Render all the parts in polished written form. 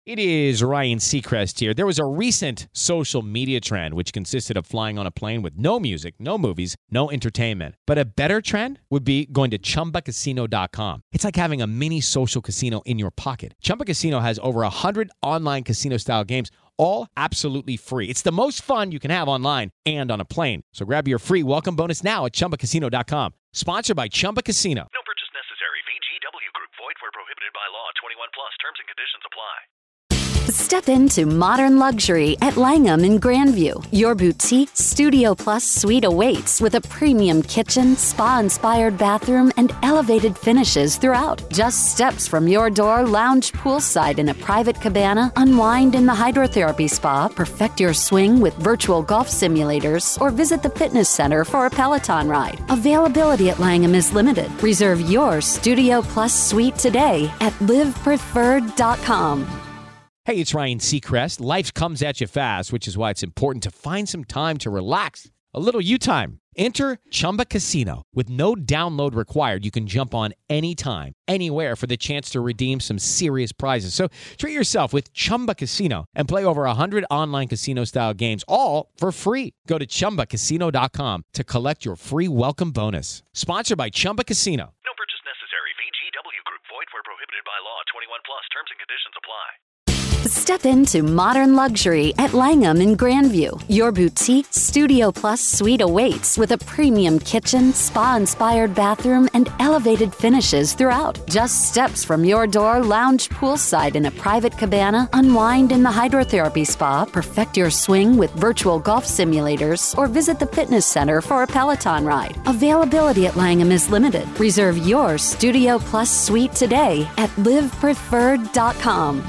It is Ryan Seacrest here. There was a recent social media trend which consisted of flying on a plane with no music, no movies, no entertainment. But a better trend would be going to ChumbaCasino.com. It's like having a mini social casino in your pocket. Chumba Casino has over 100 online casino-style games, all absolutely free. It's the most fun you can have online and on a plane. So grab your free welcome bonus now at ChumbaCasino.com. Sponsored by Chumba Casino. No purchase necessary. VGW Group. Void where prohibited by law. 21 plus. Terms and conditions apply. Step into modern luxury at Langham in Grandview. Your boutique Studio Plus suite awaits with a premium kitchen, spa-inspired bathroom, and elevated finishes throughout. Just steps from your door, lounge poolside in a private cabana, unwind in the hydrotherapy spa, perfect your swing with virtual golf simulators, or visit the fitness center for a Peloton ride. Availability at Langham is limited. Reserve your Studio Plus suite today at livepreferred.com. Hey, it's Ryan Seacrest. Life comes at you fast, which is why it's important to find some time to relax. A little you time. Enter Chumba Casino. With no download required, you can jump on anytime, anywhere for the chance to redeem some serious prizes. So treat yourself with Chumba Casino and play over 100 online casino-style games, all for free. Go to ChumbaCasino.com to collect your free welcome bonus. Sponsored by Chumba Casino. No purchase necessary. VGW Group. Void where prohibited by law. 21 plus. Terms and conditions apply. Step into modern luxury at Langham in Grandview. Your boutique Studio Plus suite awaits with a premium kitchen, spa-inspired bathroom, and elevated finishes throughout. Just steps from your door, lounge poolside in a private cabana, unwind in the hydrotherapy spa, perfect your swing with virtual golf simulators, or visit the fitness center for a Peloton ride. Availability at Langham is limited. Reserve your Studio Plus suite today at livepreferred.com.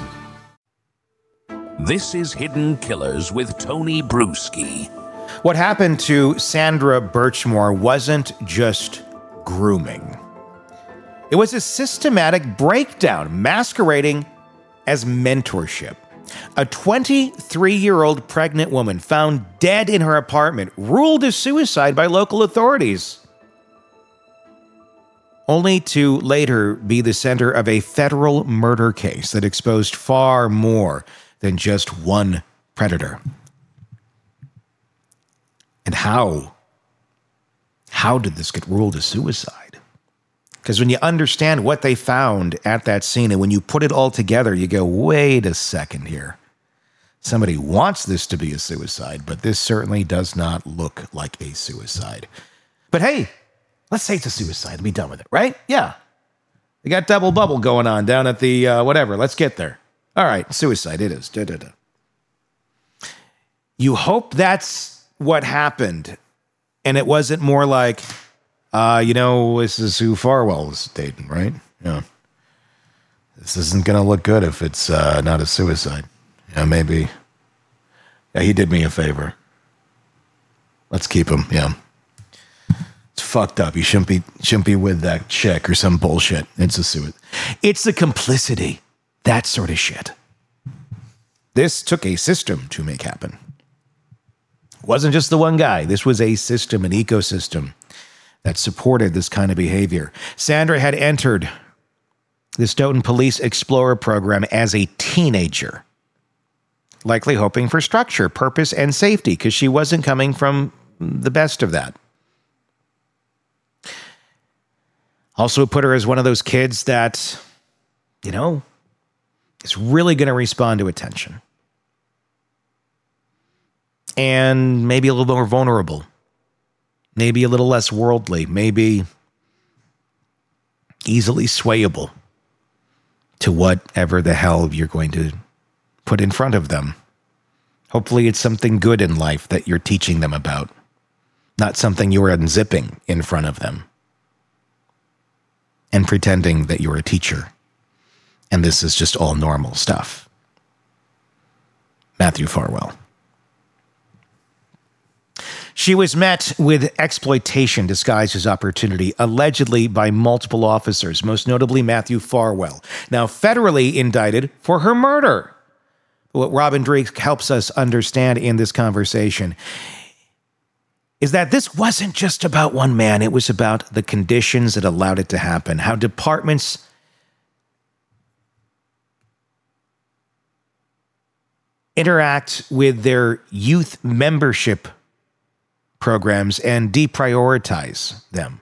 This is Hidden Killers with Tony Bruschi. What happened to Sandra Birchmore wasn't just grooming. It was a systematic breakdown masquerading as mentorship. A 23-year-old pregnant woman found dead in her apartment, ruled a suicide by local authorities, only to later be the center of a federal murder case that exposed far more than just one predator. And how did this get ruled a suicide? Because when you understand what they found at that scene and when you put it all together, you go, wait a second here. Somebody wants this to be a suicide, but this certainly does not look like a suicide. But hey, let's say it's a suicide and be done with it, right? Yeah. They got double bubble going on down at the whatever. Let's get there. All right, suicide it is. You hope that's what happened, and it wasn't more like, this is who Farwell was dating, right? Yeah. This isn't going to look good if it's not a suicide. Yeah, maybe. Yeah, he did me a favor. Let's keep him, yeah. It's fucked up. He shouldn't be with that chick or some bullshit. It's a suicide. It's the complicity. That sort of shit. This took a system to make happen. It wasn't just the one guy. This was a system, an ecosystem that supported this kind of behavior. Sandra had entered the Stoughton Police Explorer program as a teenager, likely hoping for structure, purpose, and safety, because she wasn't coming from the best of that. Also put her as one of those kids that, is really going to respond to attention. And maybe a little more vulnerable. Maybe a little less worldly. Maybe easily swayable to whatever the hell you're going to put in front of them. Hopefully it's something good in life that you're teaching them about. Not something you're unzipping in front of them. And pretending that you're a teacher. And this is just all normal stuff. Matthew Farwell. She was met with exploitation disguised as opportunity, allegedly by multiple officers, most notably Matthew Farwell, now federally indicted for her murder. What Robin Drake helps us understand in this conversation is that this wasn't just about one man. It was about the conditions that allowed it to happen, how departments interact with their youth membership programs and deprioritize them.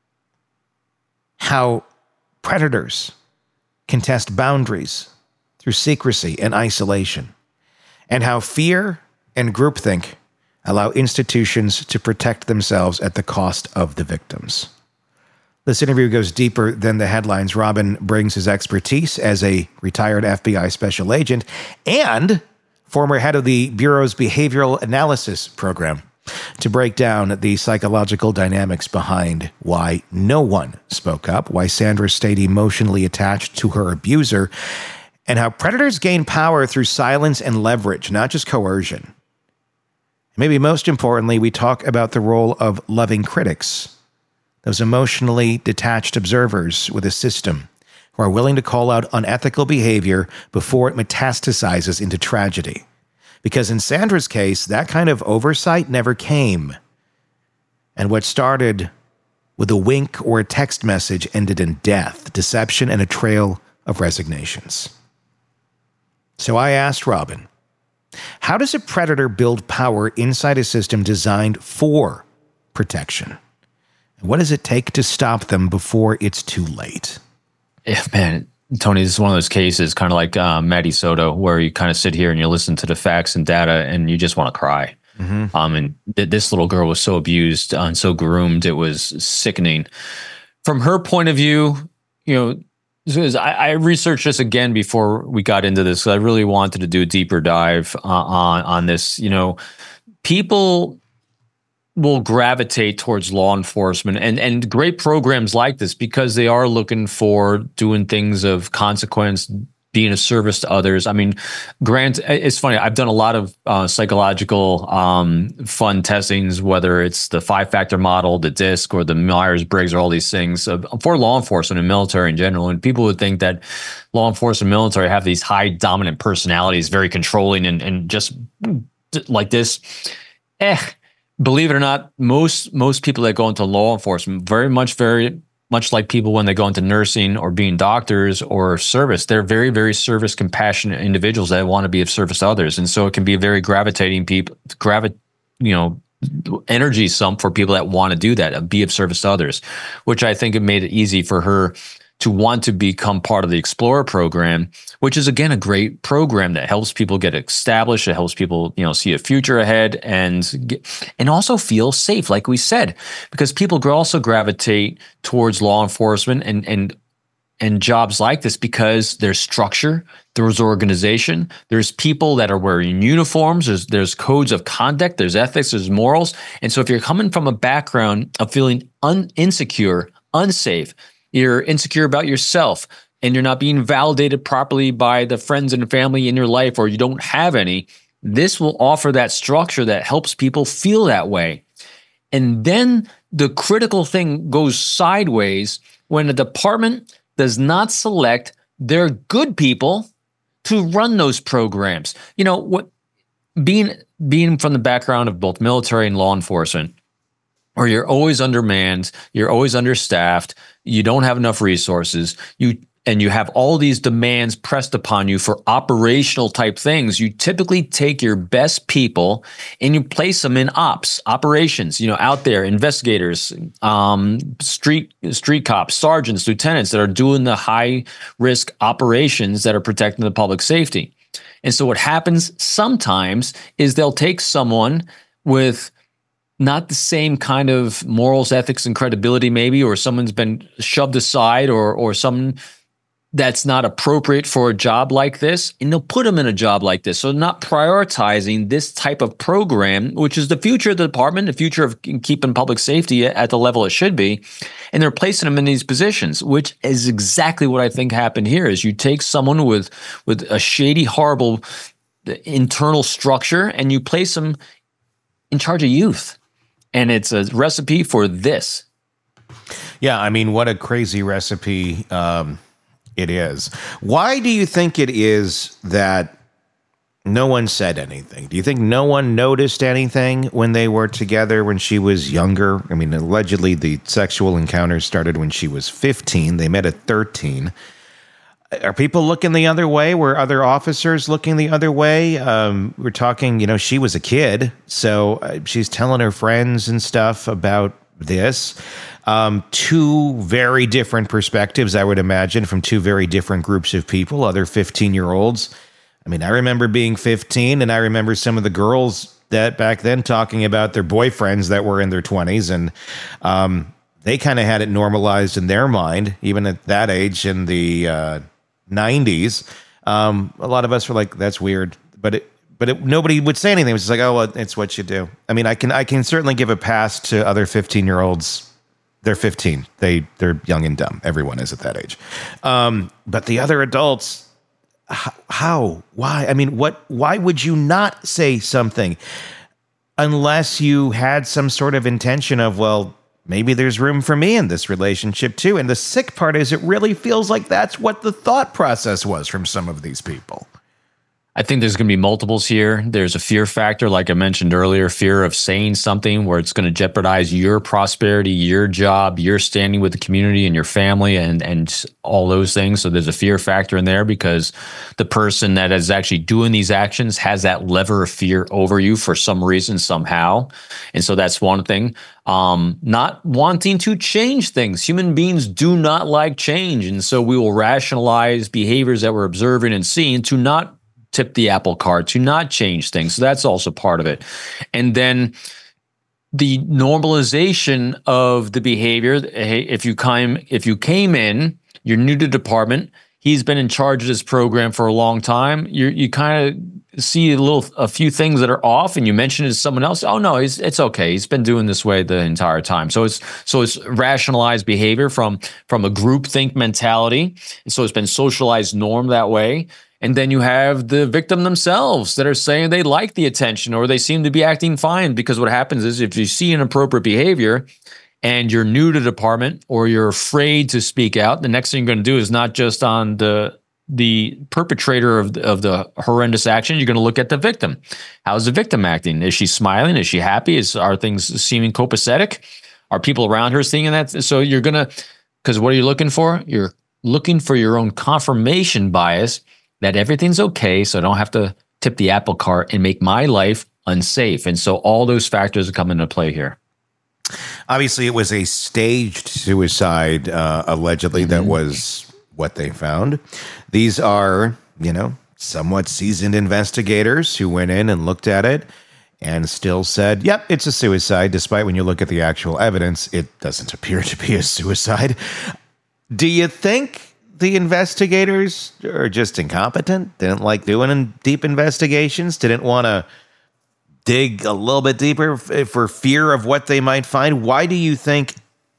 How predators contest boundaries through secrecy and isolation. And how fear and groupthink allow institutions to protect themselves at the cost of the victims. This interview goes deeper than the headlines. Robin brings his expertise as a retired FBI special agent and former head of the Bureau's Behavioral Analysis Program to break down the psychological dynamics behind why no one spoke up, why Sandra stayed emotionally attached to her abuser, and how predators gain power through silence and leverage, not just coercion. Maybe most importantly, we talk about the role of loving critics, those emotionally detached observers with a system who are willing to call out unethical behavior before it metastasizes into tragedy. Because in Sandra's case, that kind of oversight never came. And what started with a wink or a text message ended in death, deception, and a trail of resignations. So I asked Robin, how does a predator build power inside a system designed for protection? And what does it take to stop them before it's too late? Yeah, man, Tony, this is one of those cases, kind of like Maddie Soto, where you kind of sit here and you listen to the facts and data and you just want to cry. Mm-hmm. And this little girl was so abused and so groomed, it was sickening. From her point of view, you know, I researched this again before we got into this. I really wanted to do a deeper dive on this. You know, people will gravitate towards law enforcement and great programs like this because they are looking for doing things of consequence, being a service to others. I mean, Grant, it's funny. I've done a lot of psychological fun testings, whether it's the 5-factor model, the DISC, or the Myers-Briggs, or all these things for law enforcement and military in general. And people would think that law enforcement and military have these high dominant personalities, very controlling and just like this. Believe it or not, most people that go into law enforcement, very much like people when they go into nursing or being doctors or service, they're very, very service compassionate individuals that want to be of service to others. And so it can be a very gravitating energy sump for people that want to do that, be of service to others, which I think it made it easy for her to want to become part of the Explorer program, which is, again, a great program that helps people get established. It helps people, see a future ahead and also feel safe, like we said, because people also gravitate towards law enforcement and jobs like this because there's structure, there's organization, there's people that are wearing uniforms, there's codes of conduct, there's ethics, there's morals. And so if you're coming from a background of feeling insecure, unsafe, you're insecure about yourself, and you're not being validated properly by the friends and family in your life, or you don't have any, this will offer that structure that helps people feel that way. And then the critical thing goes sideways when a department does not select their good people to run those programs. Being from the background of both military and law enforcement, or you're always undermanned, you're always understaffed, you don't have enough resources, you have all these demands pressed upon you for operational type things, you typically take your best people and you place them in operations, out there, investigators, street cops, sergeants, lieutenants that are doing the high risk operations that are protecting the public safety. And so what happens sometimes is they'll take someone with not the same kind of morals, ethics, and credibility maybe, or someone's been shoved aside or someone that's not appropriate for a job like this, and they'll put them in a job like this. So not prioritizing this type of program, which is the future of the department, the future of keeping public safety at the level it should be, and they're placing them in these positions, which is exactly what I think happened here, is you take someone with a shady, horrible internal structure and you place them in charge of youth. And it's a recipe for this. Yeah, I mean, what a crazy recipe it is. Why do you think it is that no one said anything? Do you think no one noticed anything when they were together when she was younger? I mean, allegedly the sexual encounters started when she was 15. They met at 13. Are people looking the other way? Were other officers looking the other way? We're talking, she was a kid, so she's telling her friends and stuff about this. Two very different perspectives, I would imagine, from two very different groups of people, other 15-year-olds. I mean, I remember being 15, and I remember some of the girls that back then talking about their boyfriends that were in their 20s, and they kind of had it normalized in their mind, even at that age in the 90s. A lot of us were like, that's weird, but nobody would say anything. It was just like, oh, well, it's what you do. I mean, I can certainly give a pass to other 15-year-olds. They're 15. They're young and dumb. Everyone is at that age. But the other adults, how? Why? I mean, why would you not say something unless you had some sort of intention of, well, maybe there's room for me in this relationship too? And the sick part is it really feels like that's what the thought process was from some of these people. I think there's going to be multiples here. There's a fear factor, like I mentioned earlier, fear of saying something where it's going to jeopardize your prosperity, your job, your standing with the community and your family and all those things. So there's a fear factor in there because the person that is actually doing these actions has that lever of fear over you for some reason, somehow. And so that's one thing. Not wanting to change things. Human beings do not like change. And so we will rationalize behaviors that we're observing and seeing to not tip the apple cart, to not change things. So that's also part of it. And then the normalization of the behavior. Hey, if you came in, you're new to the department, he's been in charge of this program for a long time, you kind of see a few things that are off, and you mention it to someone else. Oh no, it's okay. He's been doing this way the entire time. So it's rationalized behavior from a groupthink mentality. And so it's been socialized norm that way. And then you have the victim themselves that are saying they like the attention or they seem to be acting fine, because what happens is if you see inappropriate behavior and you're new to the department or you're afraid to speak out, the next thing you're going to do is not just on the perpetrator of the horrendous action, you're going to look at the victim. How's the victim acting? Is she smiling? Is she happy? Are things seeming copacetic? Are people around her seeing that? So you're going to, because what are you looking for? You're looking for your own confirmation bias that everything's okay, so I don't have to tip the apple cart and make my life unsafe. And so all those factors come into play here. Obviously, it was a staged suicide, allegedly. Mm-hmm. That was what they found. These are, somewhat seasoned investigators who went in and looked at it and still said, yep, it's a suicide, despite when you look at the actual evidence, it doesn't appear to be a suicide. Do you think the investigators are just incompetent? Didn't like doing deep investigations? Didn't want to dig a little bit deeper for fear of what they might find? Why do you think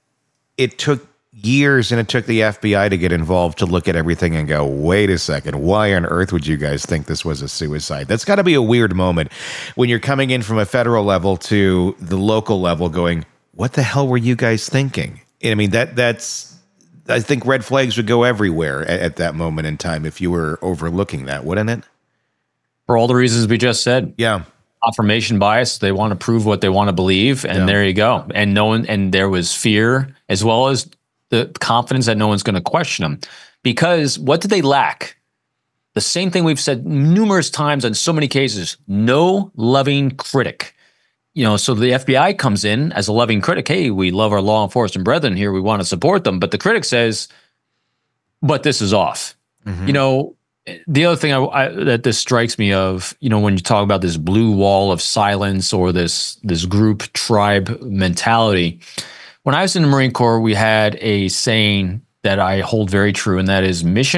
it took years and it took the FBI to get involved to look at everything and go, wait a second, why on earth would you guys think this was a suicide? That's got to be a weird moment when you're coming in from a federal level to the local level going, what the hell were you guys thinking? I mean, that's I think red flags would go everywhere at that moment in time if you were overlooking that, wouldn't it? For all the reasons we just said. Yeah. Confirmation bias. They want to prove what they want to believe. And There you go. And there was fear as well as the confidence that no one's going to question them. Because what did they lack? The same thing we've said numerous times in so many cases, no loving critic. So the FBI comes in as a loving critic. Hey, we love our law enforcement brethren here. We want to support them. But the critic says, but this is off. Mm-hmm. The other thing that this strikes me of, when you talk about this blue wall of silence or this group tribe mentality, when I was in the Marine Corps, we had a saying that I hold very true, and that is mission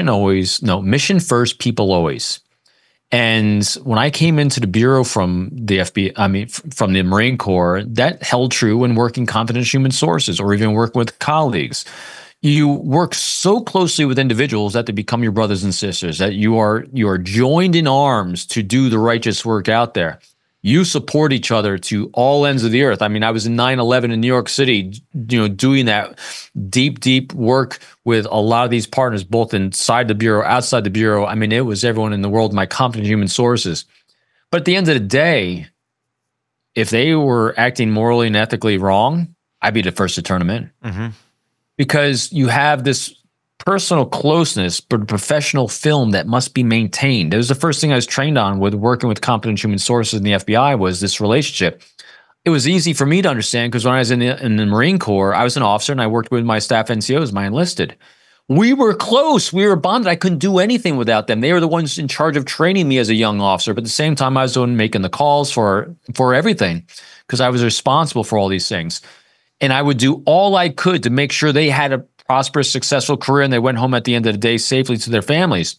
first, people always. And when I came into the Bureau from the from the Marine Corps, that held true when working confidential human sources or even working with colleagues. You work so closely with individuals that they become your brothers and sisters, that you are joined in arms to do the righteous work out there. You support each other to all ends of the earth. I mean, I was in 9/11 in New York City, doing that deep work with a lot of these partners, both inside the Bureau, outside the Bureau. I mean, it was everyone in the world, my confident human sources. But at the end of the day, if they were acting morally and ethically wrong, I'd be the first to turn them in. Mm-hmm. Because you have this personal closeness, but a professional film that must be maintained. It was the first thing I was trained on with working with competent human sources in the FBI was this relationship. It was easy for me to understand because when I was in the Marine Corps, I was an officer and I worked with my staff NCOs, my enlisted. We were close. We were bonded. I couldn't do anything without them. They were the ones in charge of training me as a young officer. But at the same time, I was the one making the calls for everything because I was responsible for all these things. And I would do all I could to make sure they had a prosperous, successful career and they went home at the end of the day safely to their families.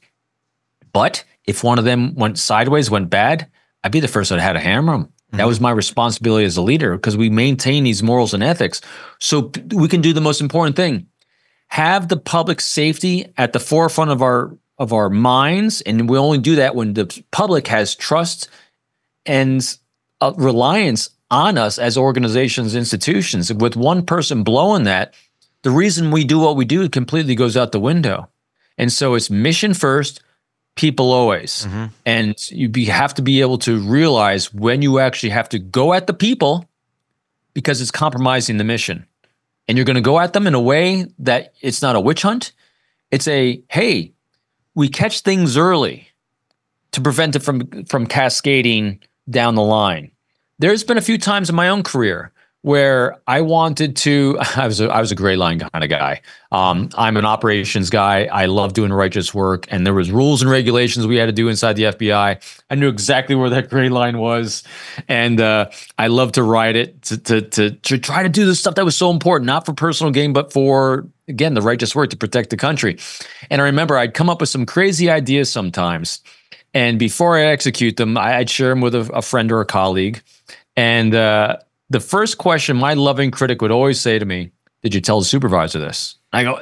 But if one of them went sideways, went bad, I'd be the first that had to hammer them. That was my responsibility as a leader because we maintain these morals and ethics. So we can do the most important thing. Have the public safety at the forefront of our minds, and we only do that when the public has trust and reliance on us as organizations, institutions. With one person blowing that, the reason we do what we do completely goes out the window. And so it's mission first, people always. And you have to be able to realize when you actually have to go at the people because it's compromising the mission. And you're going to go at them in a way that it's not a witch hunt. It's hey, we catch things early to prevent it from cascading down the line. There's been a few times in my own career where I wanted to, I was a gray line kind of guy. I'm an operations guy. I love doing righteous work. And there was rules and regulations we had to do inside the FBI. I knew exactly where that gray line was. And I love to ride it to try to do the stuff that was so important, not for personal gain, but for, again, the righteous work to protect the country. And I remember I'd come up with some crazy ideas sometimes. And before I execute them, I'd share them with a friend or a colleague. And the first question my loving critic would always say to me, "Did you tell the supervisor this?" I go,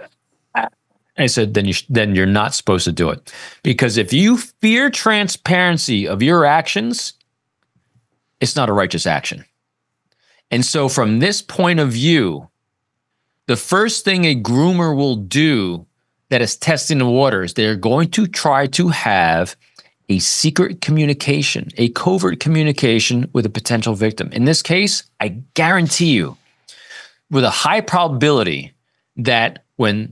I said, then you're not supposed to do it. Because if you fear transparency of your actions, it's not a righteous action. And so from this point of view, the first thing a groomer will do that is testing the waters, they're going to try to have a secret communication, a covert communication with a potential victim. In this case, I guarantee you, with a high probability that when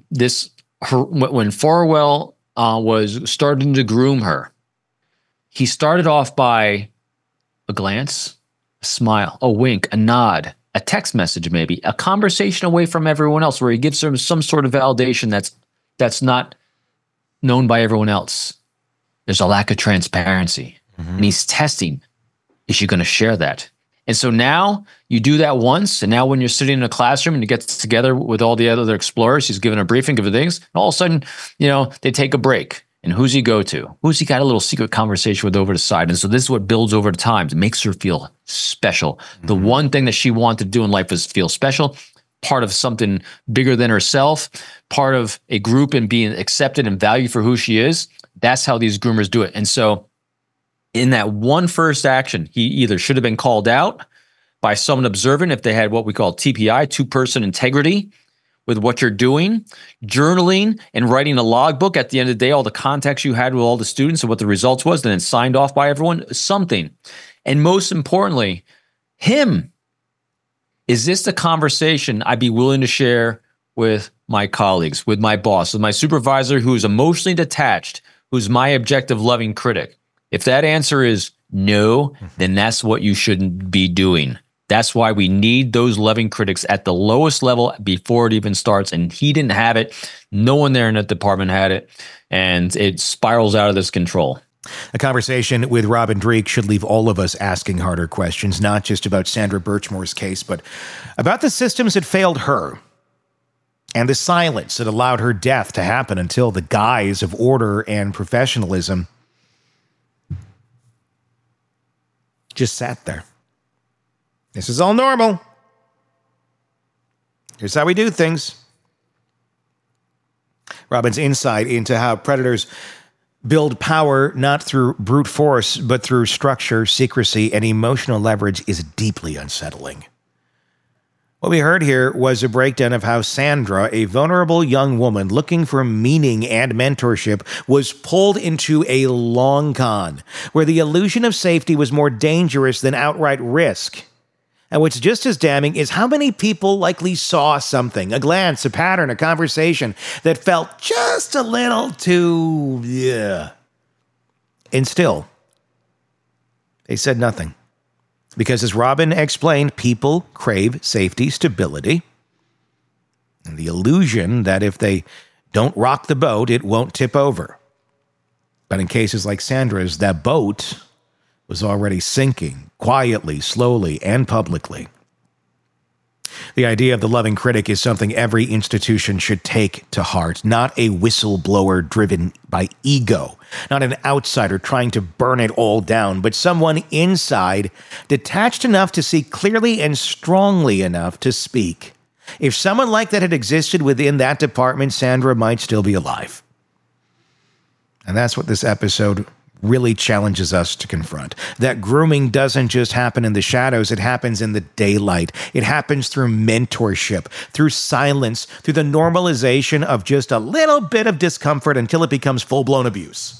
Farwell was starting to groom her, he started off by a glance, a smile, a wink, a nod, a text message maybe, a conversation away from everyone else where he gives her some sort of validation that's not known by everyone else. There's a lack of transparency. And he's testing, is she going to share that? And so now you do that once, and now when you're sitting in a classroom and you get together with all the other explorers, he's giving a briefing, giving things, and all of a sudden, they take a break. And who's he go to? Who's he got a little secret conversation with over the side? And so this is what builds over the time. It makes her feel special. The one thing that she wanted to do in life was feel special, part of something bigger than herself, part of a group and being accepted and valued for who she is. That's how these groomers do it. And so in that one first action, he either should have been called out by someone observant if they had what we call TPI, two-person integrity, with what you're doing, journaling and writing a logbook at the end of the day, all the contacts you had with all the students and what the results was, and then signed off by everyone, something. And most importantly, him. Is this the conversation I'd be willing to share with my colleagues, with my boss, with my supervisor who is emotionally detached, who's my objective loving critic? If that answer is no, then that's what you shouldn't be doing. That's why we need those loving critics at the lowest level before it even starts. And he didn't have it. No one there in that department had it. And it spirals out of this control. A conversation with Robin Dreeke should leave all of us asking harder questions, not just about Sandra Birchmore's case, but about the systems that failed her and the silence that allowed her death to happen until the guise of order and professionalism just sat there. This is all normal. Here's how we do things. Robin's insight into how predators build power not through brute force, but through structure, secrecy, and emotional leverage is deeply unsettling. What we heard here was a breakdown of how Sandra, a vulnerable young woman looking for meaning and mentorship, was pulled into a long con, where the illusion of safety was more dangerous than outright risk. And what's just as damning is how many people likely saw something, a glance, a pattern, a conversation that felt just a little too, And still, they said nothing. Because as Robin explained, people crave safety, stability, and the illusion that if they don't rock the boat, it won't tip over. But in cases like Sandra's, that boat was already sinking, quietly, slowly, and publicly. The idea of the loving critic is something every institution should take to heart, not a whistleblower driven by ego, not an outsider trying to burn it all down, but someone inside detached enough to see clearly and strongly enough to speak. If someone like that had existed within that department, Sandra might still be alive. And that's what this episode really challenges us to confront. That grooming doesn't just happen in the shadows, it happens in the daylight. It happens through mentorship, through silence, through the normalization of just a little bit of discomfort until it becomes full-blown abuse.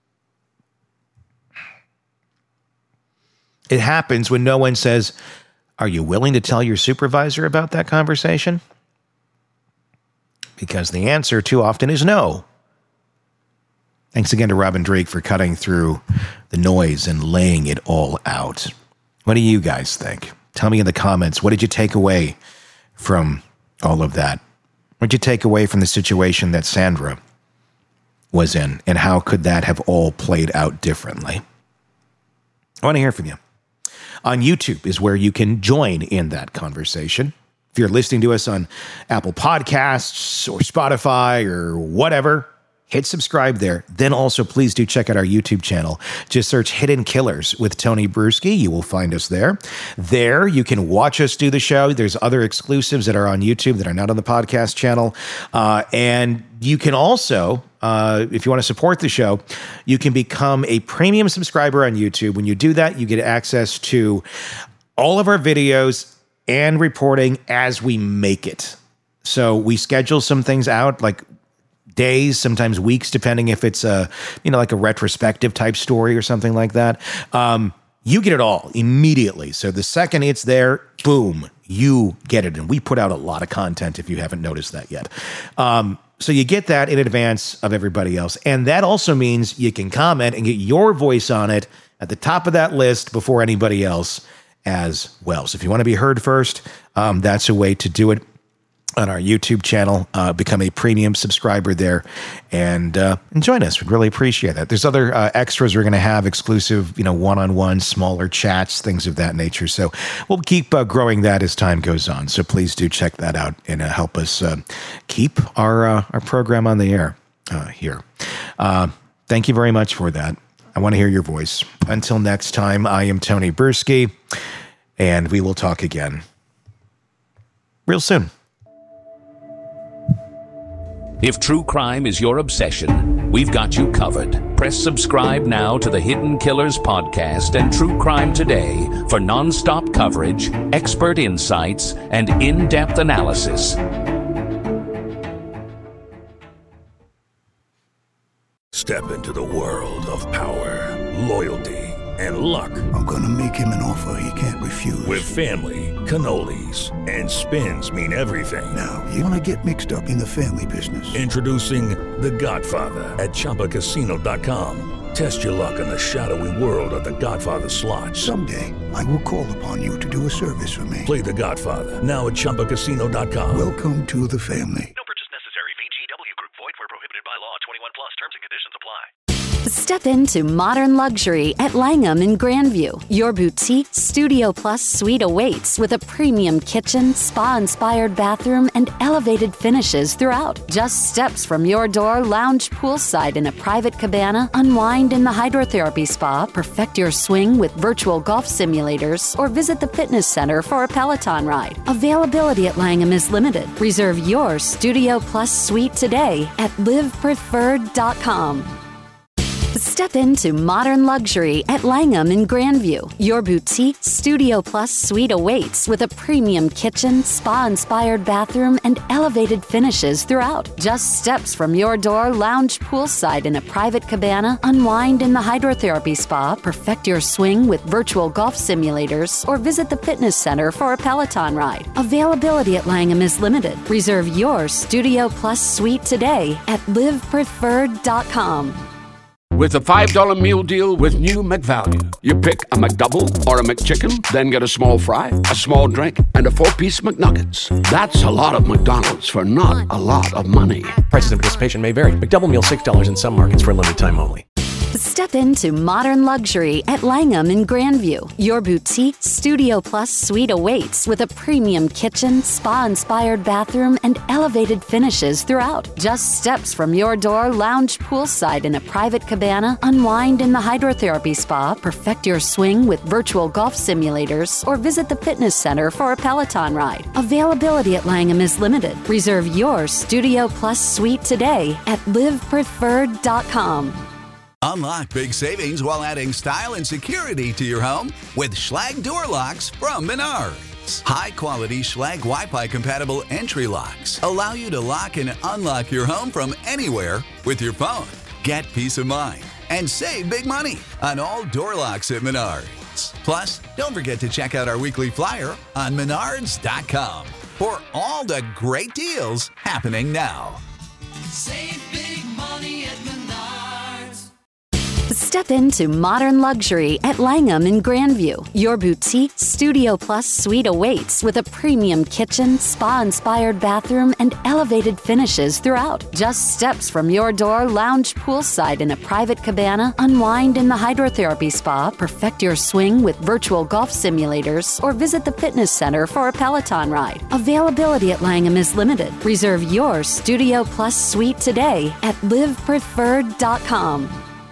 It happens when no one says, "Are you willing to tell your supervisor about that conversation?" Because the answer too often is no. Thanks again to Robin Drake for cutting through the noise and laying it all out. What do you guys think? Tell me in the comments, what did you take away from all of that? What did you take away from the situation that Sandra was in, and how could that have all played out differently? I want to hear from you. On YouTube is where you can join in that conversation. If you're listening to us on Apple Podcasts or Spotify or whatever, hit subscribe there. Then also, please do check out our YouTube channel. Just search Hidden Killers with Tony Bruschi. You will find us there. There, you can watch us do the show. There's other exclusives that are on YouTube that are not on the podcast channel. And you can also, if you want to support the show, you can become a premium subscriber on YouTube. When you do that, you get access to all of our videos and reporting as we make it. So we schedule some things out, like days, sometimes weeks, depending if it's like a retrospective type story or something like that. You get it all immediately. So the second it's there, boom, you get it. And we put out a lot of content if you haven't noticed that yet. So you get that in advance of everybody else. And that also means you can comment and get your voice on it at the top of that list before anybody else as well. So if you want to be heard first, that's a way to do it. On our YouTube channel, become a premium subscriber there, and join us. We'd really appreciate that. There's other extras we're going to have, exclusive, one-on-one, smaller chats, things of that nature. So we'll keep growing that as time goes on. So please do check that out and help us keep our program on the air here. Thank you very much for that. I want to hear your voice. Until next time, I am Tony Bruschi, and we will talk again real soon. If true crime is your obsession, we've got you covered. Press subscribe now to the Hidden Killers podcast and True Crime Today for non-stop coverage, expert insights, and in-depth analysis. Step into the world of power, loyalty, and luck. I'm gonna make him an offer he can't refuse. With family, cannolis, and spins mean everything. Now, you wanna get mixed up in the family business. Introducing The Godfather at ChumbaCasino.com. Test your luck in the shadowy world of The Godfather slot. Someday, I will call upon you to do a service for me. Play The Godfather now at ChumbaCasino.com. Welcome to the family. No purchase necessary. VGW Group. Void where prohibited by law. 21 plus. Terms and conditions apply. Step into modern luxury at Langham in Grandview. Your boutique Studio Plus suite awaits with a premium kitchen, spa-inspired bathroom, and elevated finishes throughout. Just steps from your door, lounge poolside in a private cabana, unwind in the hydrotherapy spa, perfect your swing with virtual golf simulators, or visit the fitness center for a Peloton ride. Availability at Langham is limited. Reserve your Studio Plus suite today at livepreferred.com. Step into modern luxury at Langham in Grandview. Your boutique Studio Plus suite awaits with a premium kitchen, spa-inspired bathroom, and elevated finishes throughout. Just steps from your door, lounge poolside in a private cabana, unwind in the hydrotherapy spa, perfect your swing with virtual golf simulators, or visit the fitness center for a Peloton ride. Availability at Langham is limited. Reserve your Studio Plus suite today at livepreferred.com. With a $5 meal deal with new McValue. You pick a McDouble or a McChicken, then get a small fry, a small drink, and a 4-piece McNuggets. That's a lot of McDonald's for not a lot of money. Prices and participation may vary. McDouble meal $6 in some markets for a limited time only. Step into modern luxury at Langham in Grandview. Your boutique Studio Plus suite awaits with a premium kitchen, spa-inspired bathroom, and elevated finishes throughout. Just steps from your door, lounge poolside in a private cabana, unwind in the hydrotherapy spa, perfect your swing with virtual golf simulators, or visit the fitness center for a Peloton ride. Availability at Langham is limited. Reserve your Studio Plus suite today at livepreferred.com. Unlock big savings while adding style and security to your home with Schlage door locks from Menards. High-quality Schlage Wi-Fi compatible entry locks allow you to lock and unlock your home from anywhere with your phone. Get peace of mind and save big money on all door locks at Menards. Plus, don't forget to check out our weekly flyer on Menards.com for all the great deals happening now. Save big money at Menards. Step into modern luxury at Langham in Grandview. Your boutique Studio Plus suite awaits with a premium kitchen, spa-inspired bathroom, and elevated finishes throughout. Just steps from your door, lounge poolside in a private cabana, unwind in the hydrotherapy spa, perfect your swing with virtual golf simulators, or visit the fitness center for a Peloton ride. Availability at Langham is limited. Reserve your Studio Plus suite today at livepreferred.com.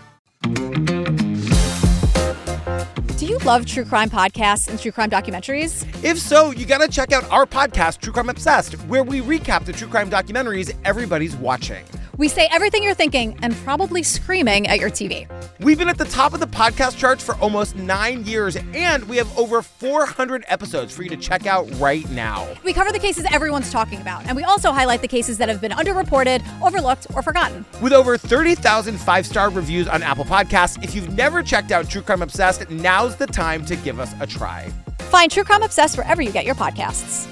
Do you love true crime podcasts and true crime documentaries? If so, you gotta check out our podcast, True Crime Obsessed, where we recap the true crime documentaries everybody's watching. We say everything you're thinking and probably screaming at your TV. We've been at the top of the podcast charts for almost 9 years, and we have over 400 episodes for you to check out right now. We cover the cases everyone's talking about, and we also highlight the cases that have been underreported, overlooked, or forgotten. With over 30,000 five-star reviews on Apple Podcasts, if you've never checked out True Crime Obsessed, now's the time to give us a try. Find True Crime Obsessed wherever you get your podcasts.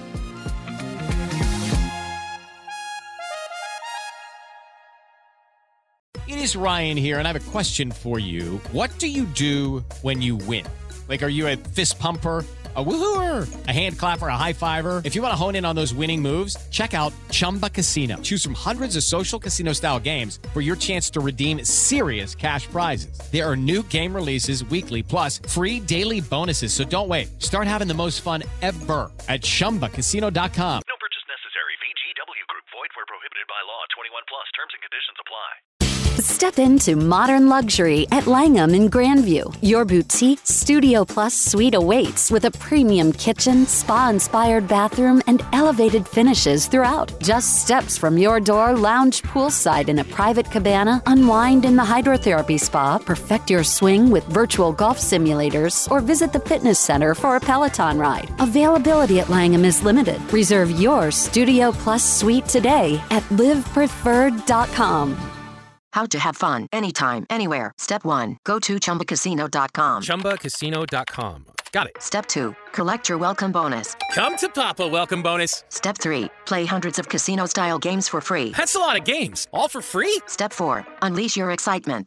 It is Ryan here, and I have a question for you. What do you do when you win? Like, are you a fist pumper, a woo-hooer, a hand clapper, a high-fiver? If you want to hone in on those winning moves, check out Chumba Casino. Choose from hundreds of social casino-style games for your chance to redeem serious cash prizes. There are new game releases weekly, plus free daily bonuses. So don't wait. Start having the most fun ever at ChumbaCasino.com. No purchase necessary. VGW Group. Void where prohibited by law. 21 plus. Terms and conditions apply. Step into modern luxury at Langham in Grandview. Your boutique Studio Plus suite awaits with a premium kitchen, spa-inspired bathroom, and elevated finishes throughout. Just steps from your door, lounge poolside in a private cabana, unwind in the hydrotherapy spa, perfect your swing with virtual golf simulators, or visit the fitness center for a Peloton ride. Availability at Langham is limited. Reserve your Studio Plus suite today at livepreferred.com. How to have fun anytime, anywhere. Step 1. Go to ChumbaCasino.com. ChumbaCasino.com. Got it. Step 2. Collect your welcome bonus. Come to Papa welcome bonus. Step 3. Play hundreds of casino-style games for free. That's a lot of games. All for free? Step 4. Unleash your excitement.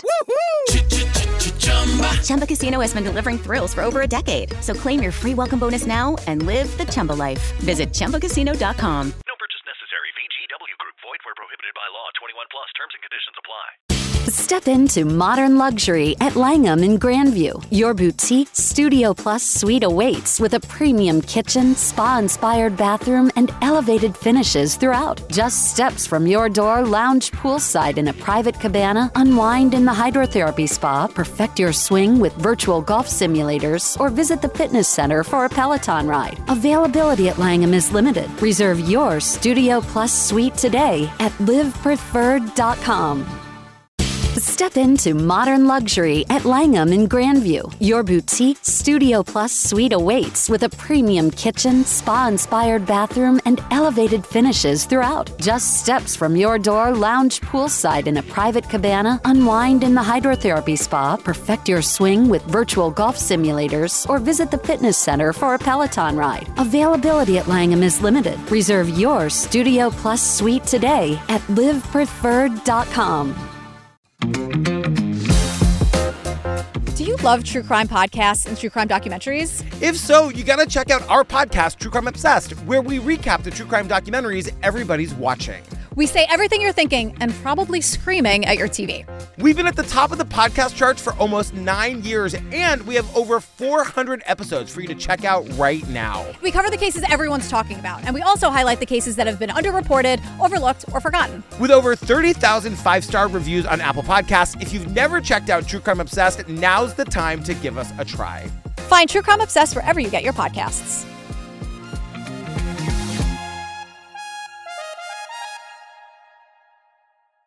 Chumba Casino has been delivering thrills for over a decade. So claim your free welcome bonus now and live the Chumba life. Visit ChumbaCasino.com. No purchase necessary. VGW Group. Void where prohibited by law. 21 plus. Terms and conditions apply. Step into modern luxury at Langham in Grandview. Your boutique Studio Plus suite awaits with a premium kitchen, spa-inspired bathroom, and elevated finishes throughout. Just steps from your door, lounge poolside in a private cabana, unwind in the hydrotherapy spa, perfect your swing with virtual golf simulators, or visit the fitness center for a Peloton ride. Availability at Langham is limited. Reserve your Studio Plus suite today at livepreferred.com. Step into modern luxury at Langham in Grandview. Your boutique Studio Plus suite awaits with a premium kitchen, spa-inspired bathroom, and elevated finishes throughout. Just steps from your door, lounge poolside in a private cabana, unwind in the hydrotherapy spa, perfect your swing with virtual golf simulators, or visit the fitness center for a Peloton ride. Availability at Langham is limited. Reserve your Studio Plus suite today at livepreferred.com. Do you love true crime podcasts and true crime documentaries? If so, you gotta check out our podcast, True Crime Obsessed, where we recap the true crime documentaries everybody's watching. We say everything you're thinking and probably screaming at your TV. We've been at the top of the podcast charts for almost 9 years, and we have over 400 episodes for you to check out right now. We cover the cases everyone's talking about, and we also highlight the cases that have been underreported, overlooked, or forgotten. With over 30,000 5-star reviews on Apple Podcasts, if you've never checked out True Crime Obsessed, now's the time to give us a try. Find True Crime Obsessed wherever you get your podcasts.